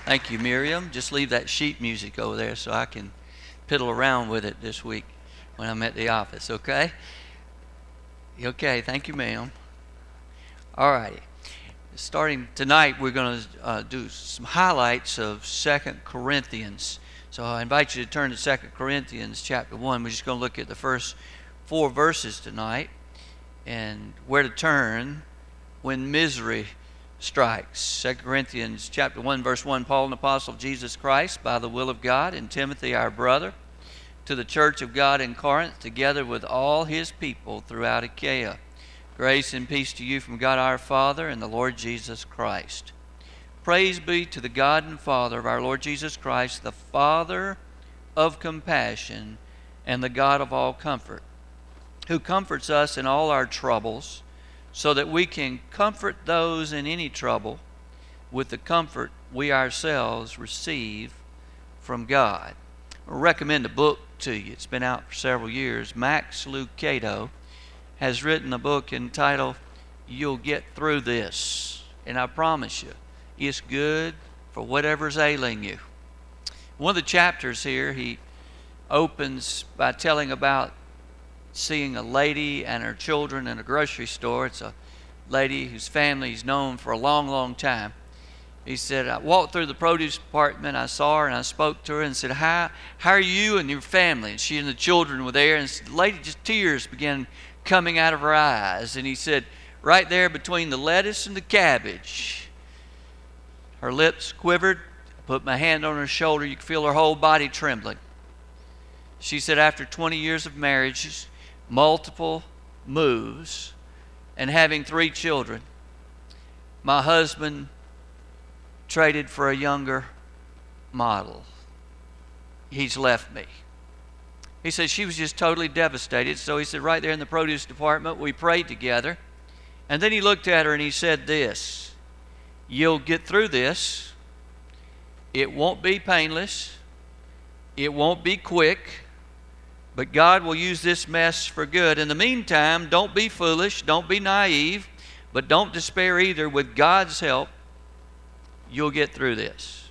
Thank you, Miriam. Just leave that sheet music over there so I can piddle around with it this week when I'm at the office, okay? Okay, thank you, ma'am. All righty. Starting tonight, we're going to do some highlights of 2 Corinthians. So I invite you to turn to 2 Corinthians chapter 1. We're just going to look at the first 4 verses tonight and where to turn when misery strikes. 2 Corinthians chapter 1, verse 1, Paul, an apostle of Jesus Christ, by the will of God, and Timothy, our brother, to the church of God in Corinth, together with all his people throughout Achaia. Grace and peace to you from God our Father and the Lord Jesus Christ. Praise be to the God and Father of our Lord Jesus Christ, the Father of compassion and the God of all comfort, who comforts us in all our troubles, so that we can comfort those in any trouble with the comfort we ourselves receive from God. I recommend a book to you. It's been out for several years. Max Lucado has written a book entitled You'll Get Through This. And I promise you, it's good for whatever's ailing you. One of the chapters here, he opens by telling about seeing a lady and her children in a grocery store. It's a lady whose family he's known for a long, long time. He said, I walked through the produce department, I saw her and I spoke to her and said, how are you and your family? And she and the children were there, and the lady, just tears began coming out of her eyes. And he said, right there between the lettuce and the cabbage, her lips quivered. I put my hand on her shoulder, you could feel her whole body trembling. She said, after 20 years of marriage, multiple moves, and having 3 children, my husband traded for a younger model. He's left me. He said she was just totally devastated. So he said, right there in the produce department, we prayed together. And then he looked at her and he said this, you'll get through this. It won't be painless. It won't be quick. But God will use this mess for good. In the meantime, don't be foolish, don't be naive, but don't despair either. With God's help, you'll get through this.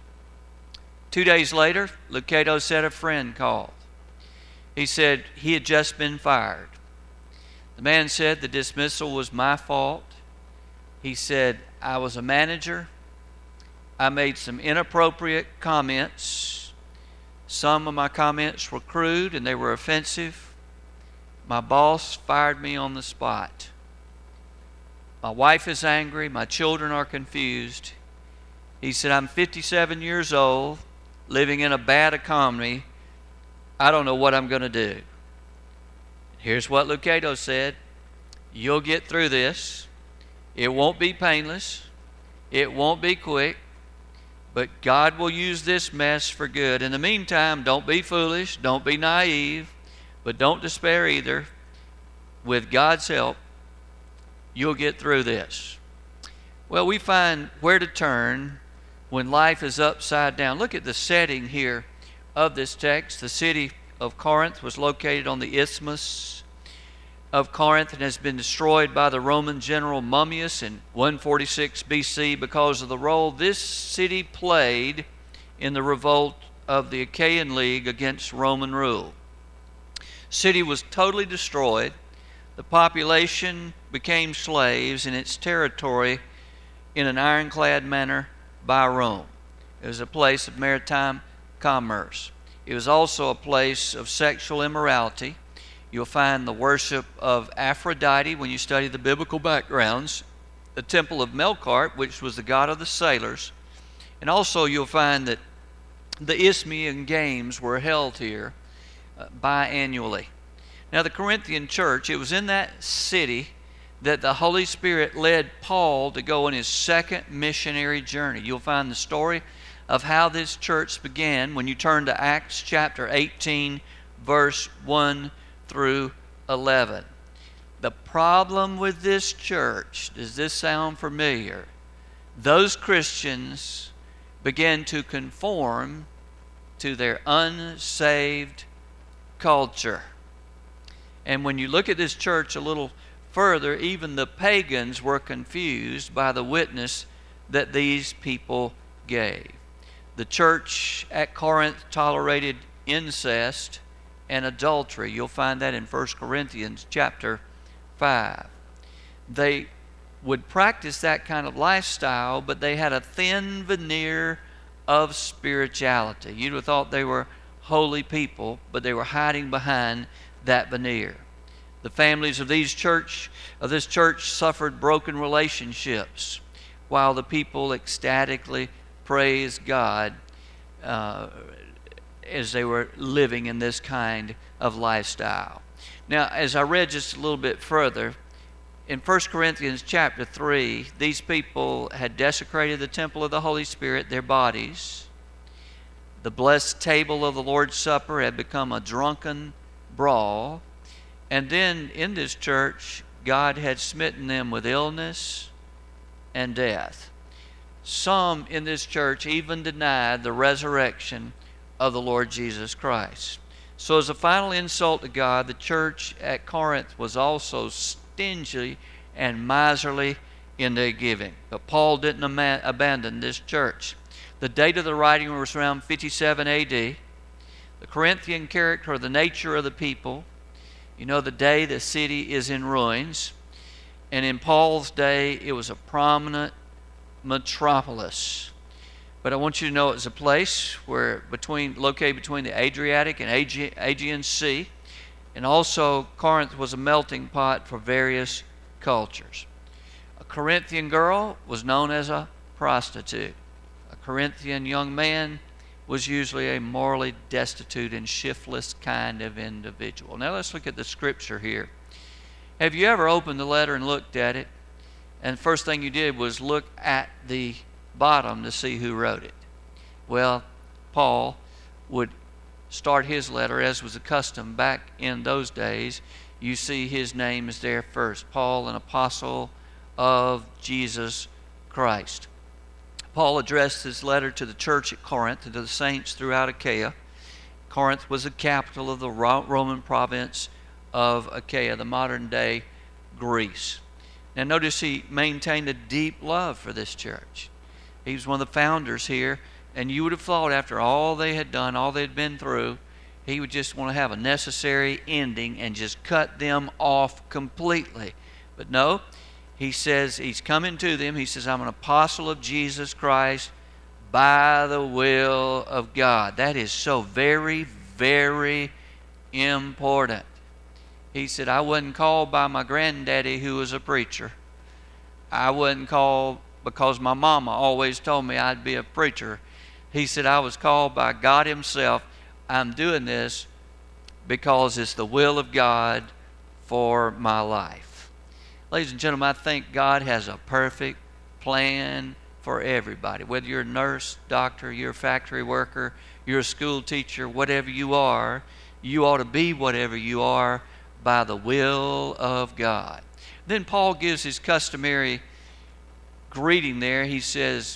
2 days later, Lucado said a friend called. He said he had just been fired. The man said the dismissal was my fault. He said I was a manager. I made some inappropriate comments. Some of my comments were crude and they were offensive. My boss fired me on the spot. My wife is angry. My children are confused. He said, I'm 57 years old, living in a bad economy. I don't know what I'm going to do. Here's what Lucado said. You'll get through this. It won't be painless. It won't be quick. But God will use this mess for good. In the meantime, don't be foolish, don't be naive, but don't despair either. With God's help, you'll get through this. Well, we find where to turn when life is upside down. Look at the setting here of this text. The city of Corinth was located on the Isthmus of Corinth and has been destroyed by the Roman general Mummius in 146 BC because of the role this city played in the revolt of the Achaean League against Roman rule. City was totally destroyed. The population became slaves in its territory in an ironclad manner by Rome. It was a place of maritime commerce. It was also a place of sexual immorality. You'll find the worship of Aphrodite when you study the biblical backgrounds, the temple of Melkart, which was the god of the sailors, and also you'll find that the Isthmian Games were held here biannually. Now the Corinthian church, it was in that city that the Holy Spirit led Paul to go on his second missionary journey. You'll find the story of how this church began when you turn to Acts chapter 18, verse 1 through 11. The problem with this church, does this sound familiar? Those Christians began to conform to their unsaved culture. And when you look at this church a little further, even the pagans were confused by the witness that these people gave. The church at Corinth tolerated incest and adultery. You'll find that in 1 Corinthians chapter 5. They would practice that kind of lifestyle, but they had a thin veneer of spirituality. You'd have thought they were holy people, but they were hiding behind that veneer. The families of this church suffered broken relationships, while the people ecstatically praised God as they were living in this kind of lifestyle. Now, as I read just a little bit further, in 1 Corinthians chapter 3, these people had desecrated the temple of the Holy Spirit, their bodies. The blessed table of the Lord's Supper had become a drunken brawl. And then in this church, God had smitten them with illness and death. Some in this church even denied the resurrection of the Lord Jesus Christ. So as a final insult to God, the church at Corinth was also stingy and miserly in their giving. But Paul didn't abandon this church. The date of the writing was around 57 AD. The Corinthian character or the nature of the people, you know, the day the city is in ruins. And in Paul's day, it was a prominent metropolis. But I want you to know it's a place located between the Adriatic and Aegean Sea. And also, Corinth was a melting pot for various cultures. A Corinthian girl was known as a prostitute. A Corinthian young man was usually a morally destitute and shiftless kind of individual. Now let's look at the scripture here. Have you ever opened the letter and looked at it, and the first thing you did was look at the bottom to see who wrote it? Well, Paul would start his letter, as was the custom back in those days. You see his name is there first. Paul, an apostle of Jesus Christ. Paul addressed his letter to the church at Corinth and to the saints throughout Achaia. Corinth was the capital of the Roman province of Achaia, the modern day Greece. Now notice he maintained a deep love for this church. He was one of the founders here, and you would have thought after all they had done, all they'd been through, he would just want to have a necessary ending and just cut them off completely. But no, he says he's coming to them. He says, I'm an apostle of Jesus Christ by the will of God. That is so very, very important. He said, I wasn't called by my granddaddy who was a preacher. I wasn't called because my mama always told me I'd be a preacher. He said, I was called by God himself. I'm doing this because it's the will of God for my life. Ladies and gentlemen, I think God has a perfect plan for everybody. Whether you're a nurse, doctor, you're a factory worker, you're a school teacher, whatever you are, you ought to be whatever you are by the will of God. Then Paul gives his customary greeting there. He says,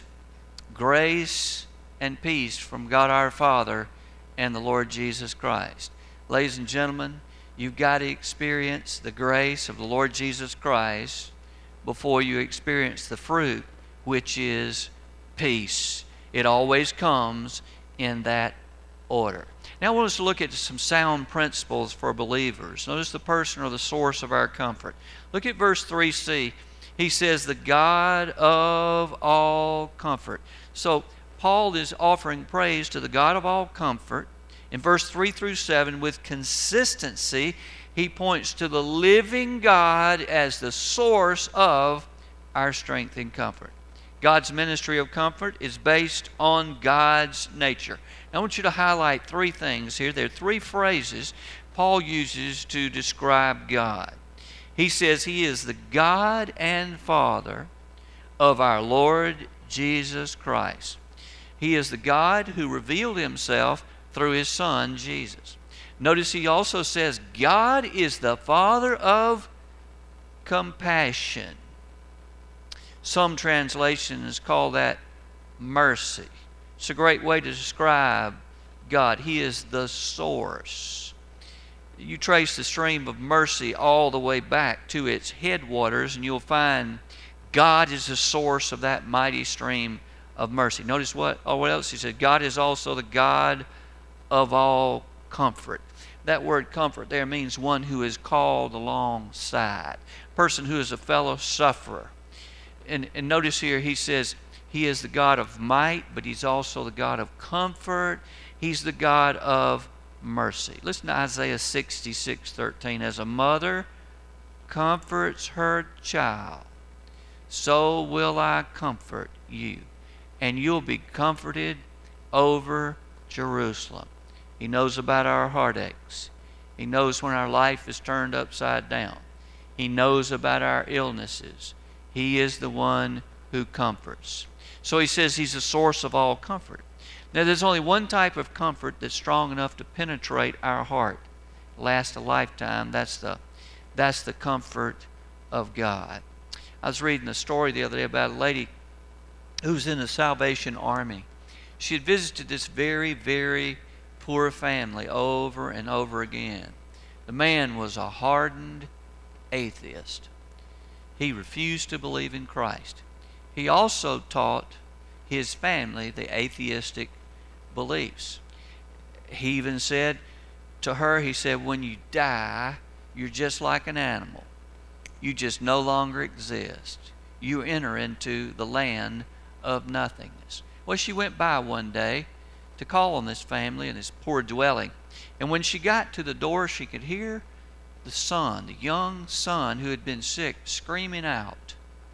grace and peace from God our Father and the Lord Jesus Christ. Ladies and gentlemen, you've got to experience the grace of the Lord Jesus Christ before you experience the fruit, which is peace. It always comes in that order. Now I want us to look at some sound principles for believers. Notice the person or the source of our comfort. Look at verse 3c. He says, the God of all comfort. So Paul is offering praise to the God of all comfort. In verse 3 through 7, with consistency, he points to the living God as the source of our strength and comfort. God's ministry of comfort is based on God's nature. Now, I want you to highlight three things here. There are three phrases Paul uses to describe God. He says he is the God and Father of our Lord Jesus Christ. He is the God who revealed himself through his Son, Jesus. Notice he also says God is the Father of compassion. Some translations call that mercy. It's a great way to describe God. He is the source. You trace the stream of mercy all the way back to its headwaters, and you'll find God is the source of that mighty stream of mercy. Notice what else he said. God is also the God of all comfort. That word comfort there means one who is called alongside. Person who is a fellow sufferer. And notice here he says he is the God of might, but he's also the God of comfort. He's the God of mercy. Listen to Isaiah 66:13. As a mother comforts her child, so will I comfort you, and you'll be comforted over Jerusalem. He knows about our heartaches. He knows when our life is turned upside down. He knows about our illnesses. He is the one who comforts. So he says he's the source of all comfort. Now there's only one type of comfort that's strong enough to penetrate our heart, last a lifetime. That's the comfort of God. I was reading a story the other day about a lady who's in the Salvation Army. She had visited this very, very poor family over and over again. The man was a hardened atheist. He refused to believe in Christ. He also taught his family the atheistic beliefs. He even said to her, he said, when you die, you're just like an animal. You just no longer exist. You enter into the land of nothingness. Well, she went by one day to call on this family in this poor dwelling. And when she got to the door, she could hear the son, the young son who had been sick, screaming out.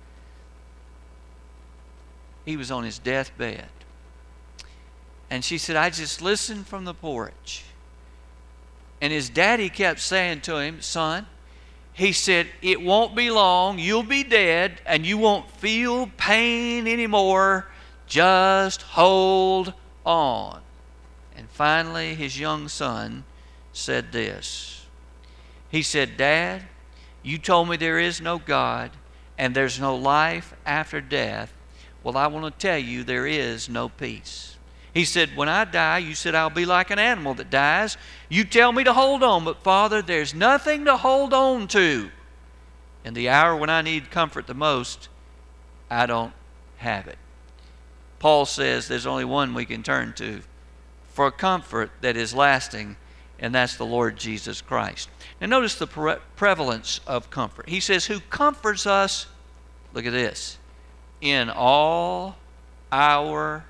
He was on his deathbed. And she said, I just listened from the porch. And his daddy kept saying to him, son, he said, it won't be long, you'll be dead, and you won't feel pain anymore. Just hold on. And finally, his young son said this. He said, Dad, you told me there is no God and there's no life after death. Well, I want to tell you there is no peace. He said, when I die, you said I'll be like an animal that dies. You tell me to hold on, but Father, there's nothing to hold on to. In the hour when I need comfort the most, I don't have it. Paul says there's only one we can turn to for comfort that is lasting, and that's the Lord Jesus Christ. Now notice the prevalence of comfort. He says, who comforts us, look at this, in all our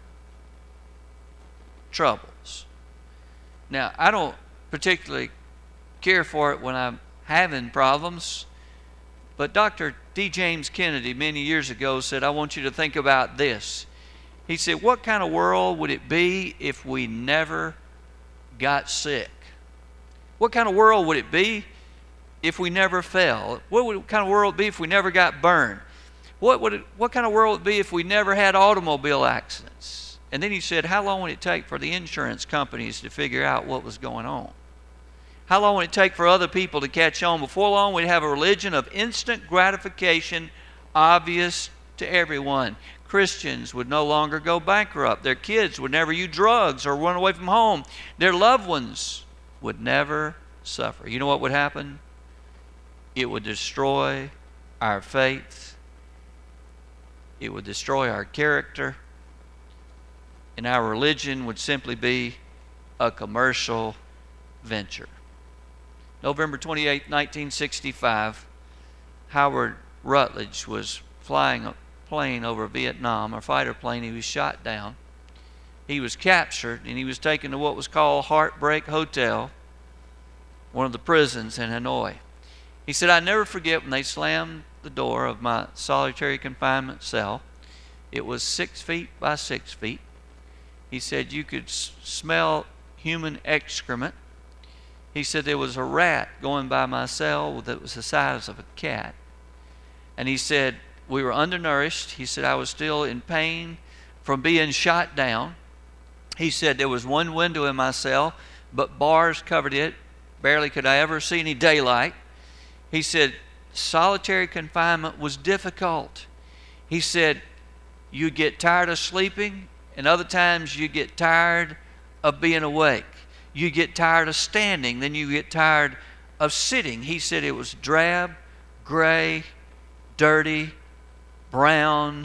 troubles. Now, I don't particularly care for it when I'm having problems, but Dr. D. James Kennedy many years ago said, I want you to think about this. He said, what kind of world would it be if we never got sick? What kind of world would it be if we never fell? What kind of world would it be if we never got burned? What kind of world would it be if we never had automobile accidents? And then he said, how long would it take for the insurance companies to figure out what was going on? How long would it take for other people to catch on? Before long, we'd have a religion of instant gratification, obvious to everyone. Christians would no longer go bankrupt. Their kids would never use drugs or run away from home. Their loved ones would never suffer. You know what would happen? It would destroy our faith. It would destroy our character. And our religion would simply be a commercial venture. November 28, 1965, Howard Rutledge was flying a plane over Vietnam, a fighter plane. He was shot down. He was captured and he was taken to what was called Heartbreak Hotel, one of the prisons in Hanoi. He said, I never forget when they slammed the door of my solitary confinement cell. It was 6 feet by 6 feet. He said you could smell human excrement. He said there was a rat going by my cell that was the size of a cat. And he said we were undernourished. He said I was still in pain from being shot down. He said there was one window in my cell, but bars covered it. Barely could I ever see any daylight. He said solitary confinement was difficult. He said you get tired of sleeping, and other times you get tired of being awake. You get tired of standing, then you get tired of sitting. He said it was drab, gray, dirty, brown.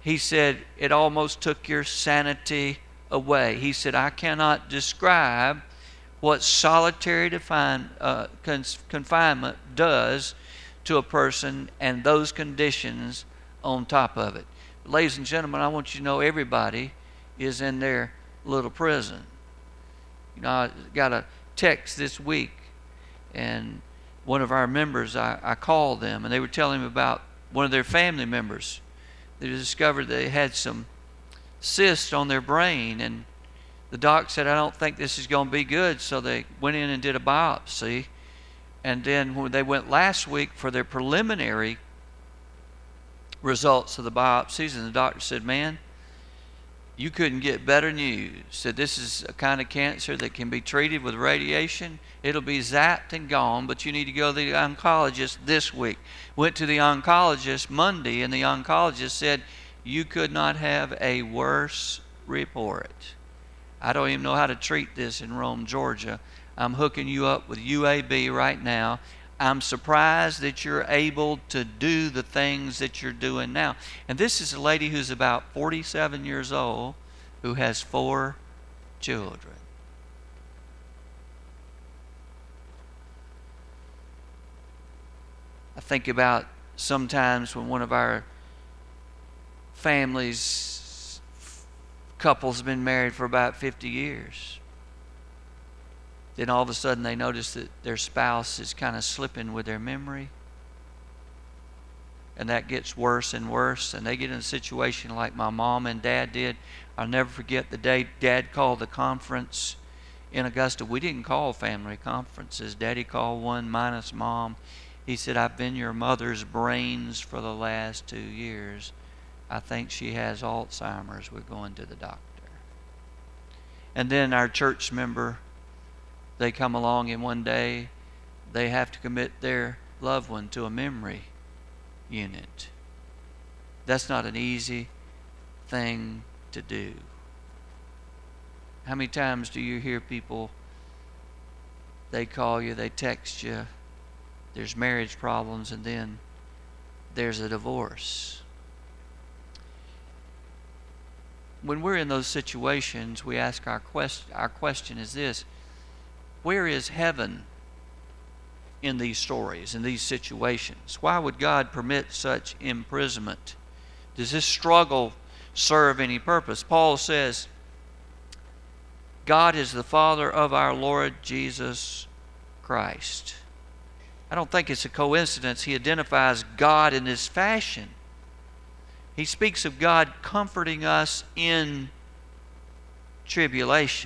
he said, it almost took your sanity away. He said, I cannot describe what solitary confinement does to a person and those conditions on top of it. Ladies and gentlemen, I want you to know everybody is in their little prison. You know, I got a text this week, and one of our members, I called them, and they were telling me about one of their family members. They discovered they had some cysts on their brain, and the doc said, I don't think this is going to be good, so they went in and did a biopsy. And then when they went last week for their preliminary results of the biopsies, and the doctor said, man, you couldn't get better news. Said this is a kind of cancer that can be treated with radiation. It'll be zapped and gone, but you need to go to the oncologist this week. Went to the oncologist Monday, and the oncologist said, you could not have a worse report. I don't even know how to treat this in Rome, Georgia. I'm hooking you up with UAB right now. I'm surprised that you're able to do the things that you're doing now. And this is a lady who's about 47 years old who has 4 children. I think about sometimes when one of our families, couple's been married for about 50 years. Then all of a sudden they notice that their spouse is kind of slipping with their memory. And that gets worse and worse. And they get in a situation like my mom and dad did. I'll never forget the day Dad called the conference in Augusta. We didn't call family conferences. Daddy called one minus Mom. He said, I've been your mother's brains for the last 2 years. I think she has Alzheimer's. We're going to the doctor. And then our church member, they come along, and one day they have to commit their loved one to a memory unit. That's not an easy thing to do. How many times do you hear people, they call you, they text you, there's marriage problems, and then there's a divorce? When we're in those situations, we ask our question is this: where is heaven in these stories, in these situations? Why would God permit such imprisonment? Does this struggle serve any purpose? Paul says, God is the Father of our Lord Jesus Christ. I don't think it's a coincidence he identifies God in this fashion. He speaks of God comforting us in tribulation.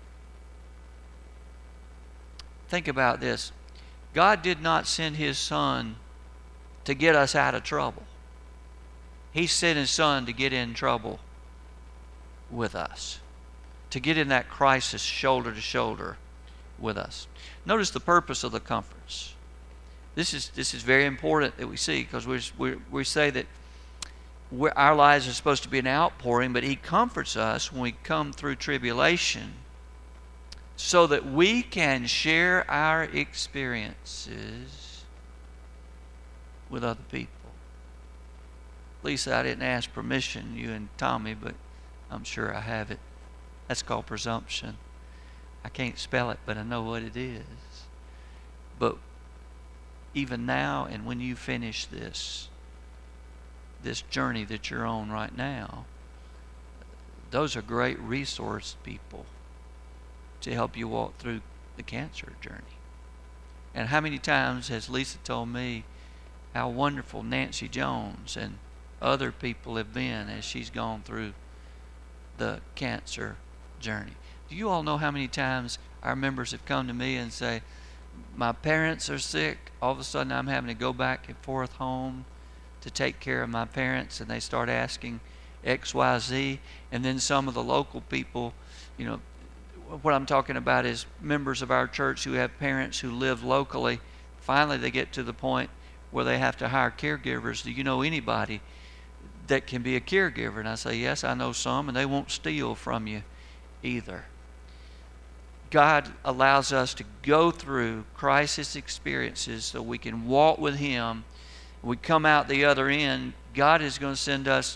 Think about this. God did not send His Son to get us out of trouble. He sent His Son to get in trouble with us, to get in that crisis shoulder to shoulder with us. Notice the purpose of the comforts. This is very important that we see, because we say that our lives are supposed to be an outpouring, but He comforts us when we come through tribulation so that we can share our experiences with other people. Lisa, I didn't ask permission, you and Tommy, but I'm sure I have it. That's called presumption. I can't spell it, but I know what it is. But even now, and when you finish this journey that you're on right now, those are great resource people to help you walk through the cancer journey. And how many times has Lisa told me how wonderful Nancy Jones and other people have been as she's gone through the cancer journey? Do you all know how many times our members have come to me and say, my parents are sick, all of a sudden I'm having to go back and forth home to take care of my parents, and they start asking XYZ, and then some of the local people, you know, what I'm talking about is members of our church who have parents who live locally. Finally they get to the point where they have to hire caregivers. Do you know anybody that can be a caregiver? And I say, yes, I know some, and they won't steal from you either. God allows us to go through crisis experiences so we can walk with Him. When we come out the other end, God is going to send us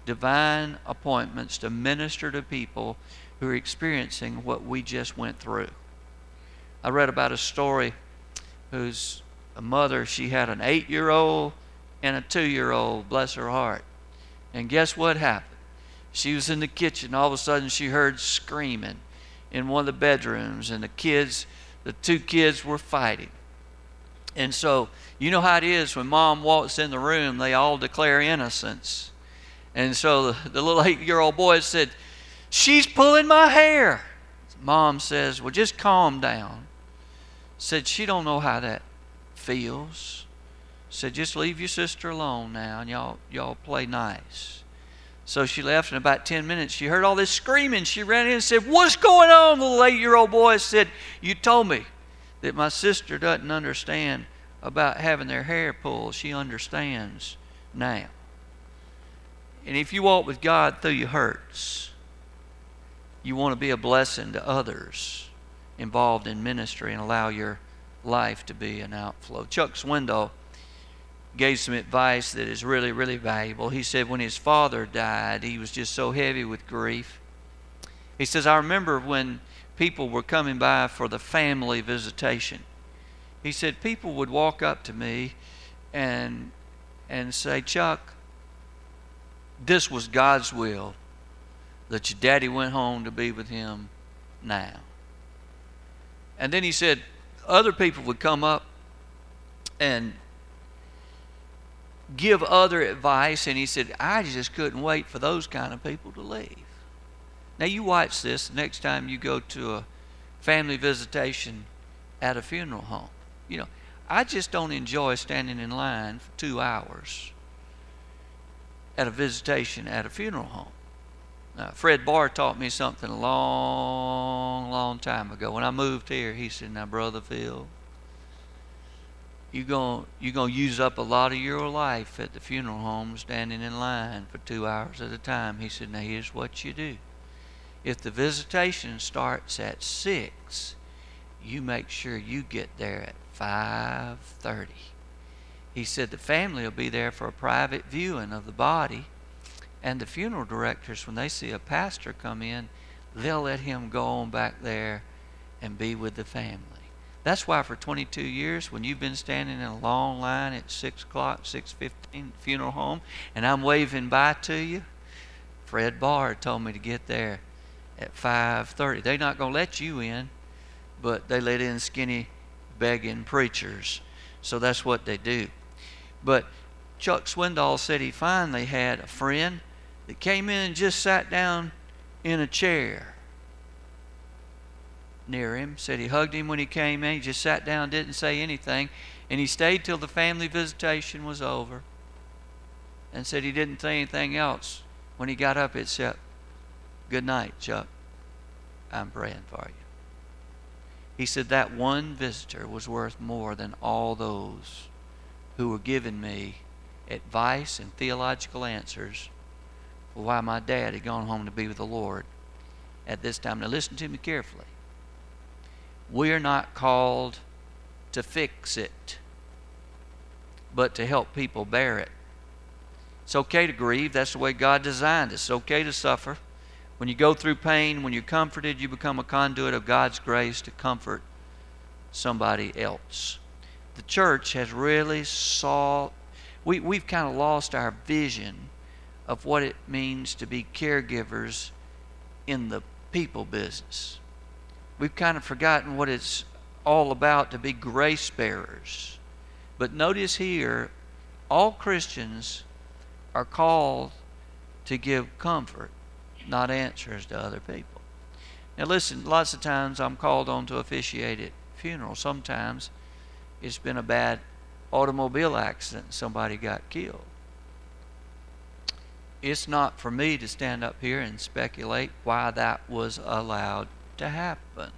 divine appointments to minister to people who are experiencing what we just went through. I read about a story whose a mother, she had an 8-year-old and a 2-year-old, bless her heart. And guess what happened? She was in the kitchen. All of a sudden she heard screaming in one of the bedrooms, and the 2 kids were fighting. And so, you know how it is when mom walks in the room, they all declare innocence. And so the little 8-year-old boy said, "She's pulling my hair." Mom says, "Well, just calm down." Said, "She don't know how that feels." Said, "Just leave your sister alone now, and y'all play nice." So she left. In about 10 minutes, she heard all this screaming. She ran in and said, "What's going on?" The little 8-year-old boy said, "You told me that my sister doesn't understand about having their hair pulled. She understands now." And if you walk with God through your hurts, you want to be a blessing to others involved in ministry and allow your life to be an outflow. Chuck Swindoll gave some advice that is really, really valuable. He said when his father died, he was just so heavy with grief. He says, "I remember when people were coming by for the family visitation." He said, people would walk up to me and say, "Chuck, this was God's will that your daddy went home to be with him now." And then he said other people would come up and give other advice, and he said, "I just couldn't wait for those kind of people to leave." Now you watch this the next time you go to a family visitation at a funeral home. You know, I just don't enjoy standing in line for 2 hours at a visitation at a funeral home. Now, Fred Barr taught me something a long, long time ago. When I moved here, he said, "Now, Brother Phil, you're gonna use up a lot of your life at the funeral home standing in line for 2 hours at a time." He said, "Now, here's what you do. If the visitation starts at 6, you make sure you get there at 5:30. He said the family will be there for a private viewing of the body, and the funeral directors, when they see a pastor come in, they'll let him go on back there and be with the family." That's why for 22 years, when you've been standing in a long line at 6 o'clock, 6:15, funeral home, and I'm waving bye to you, Fred Barr told me to get there at 5:30. They're not going to let you in, but they let in skinny, begging preachers. So that's what they do. But Chuck Swindoll said he finally had a friend that came in and just sat down in a chair near him. Said he hugged him when he came in. He just sat down, didn't say anything. And he stayed till the family visitation was over. And said he didn't say anything else when he got up except, "Good night, Chuck. I'm praying for you." He said that one visitor was worth more than all those who were giving me advice and theological answers for why my dad had gone home to be with the Lord at this time. Now listen to me carefully. We're not called to fix it, but to help people bear it. It's okay to grieve. That's the way God designed us. It's okay to suffer. When you go through pain, when you're comforted, you become a conduit of God's grace to comfort somebody else. The church has really we've kind of lost our vision of what it means to be caregivers in the people business. We've kind of forgotten what it's all about to be grace bearers. But notice here, all Christians are called to give comfort, not answers to other people. Now listen, lots of times I'm called on to officiate at funerals. Sometimes it's been a bad automobile accident and somebody got killed. It's not for me to stand up here and speculate why that was allowed to happen.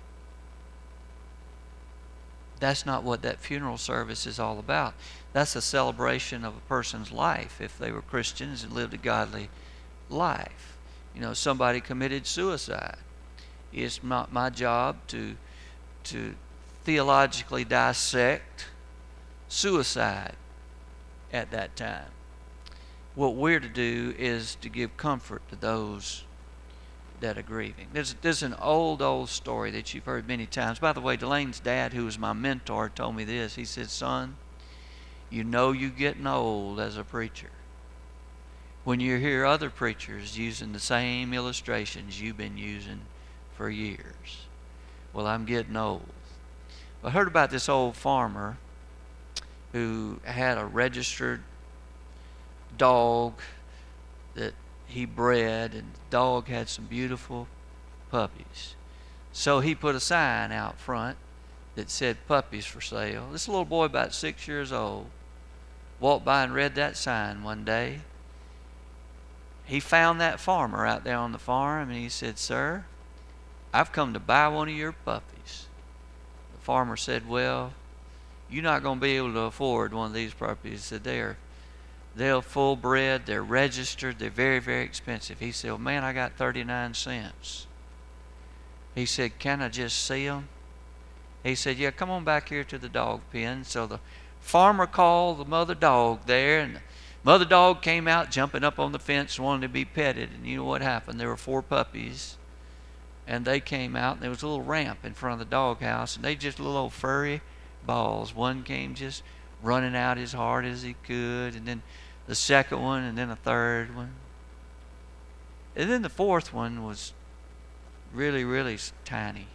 That's not what that funeral service is all about. That's a celebration of a person's life if they were Christians and lived a godly life. You know, somebody committed suicide. It's not my job to theologically dissect suicide at that time. what we're to do is to give comfort to those that are grieving. There's an old story that you've heard many times. By the way, Delaine's dad, who was my mentor, told me this. He said, son, you know you're getting old as a preacher when you hear other preachers using the same illustrations you've been using for years. Well, I'm getting old. I heard about this old farmer who had a registered dog that he bred, and the dog had some beautiful puppies. So he put a sign out front that said puppies for sale. This little boy about 6 years old walked by and read that sign one day. He found that farmer out there on the farm, and he said, sir, I've come to buy one of your puppies. The farmer said, well, you're not going to be able to afford one of these puppies. He said, they're full bred, they're registered, they're very, very expensive. He said, well, man, I got 39 cents. He said, can I just see them? He said, yeah, come on back here to the dog pen. So the farmer called the mother dog there, and the mother dog came out jumping up on the fence, wanting to be petted. And you know what happened? There were 4 puppies, and they came out, and there was a little ramp in front of the doghouse, and they just little old furry balls. One came just running out as hard as he could, and then the second one, and then a third one. And then the 4th one was really, really tiny.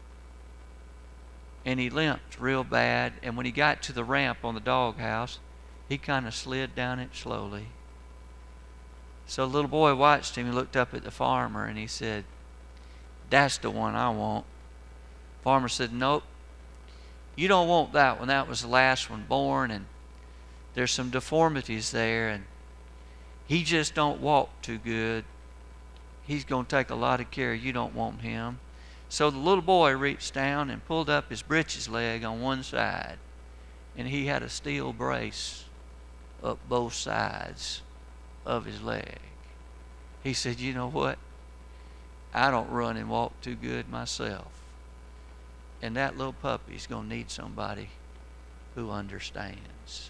And he limped real bad, and when he got to the ramp on the doghouse, he kind of slid down it slowly. So the little boy watched him. He looked up at the farmer, and he said, that's the one I want. Farmer said, nope, you don't want that one. That was the last one born, and there's some deformities there, and he just don't walk too good. He's going to take a lot of care. You don't want him. So the little boy reached down and pulled up his britches leg on one side, and he had a steel brace up both sides of his leg. He said, you know what? I don't run and walk too good myself. And that little puppy's going to need somebody who understands.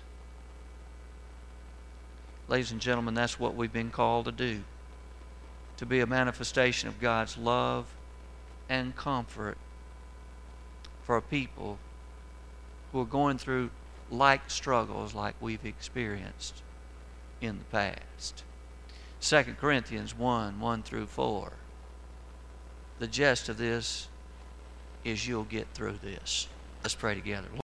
Ladies and gentlemen, that's what we've been called to do. To be a manifestation of God's love and comfort for a people who are going through like struggles like we've experienced in the past. 2 Corinthians 1 through 4. The gist of this is you'll get through this. Let's pray together.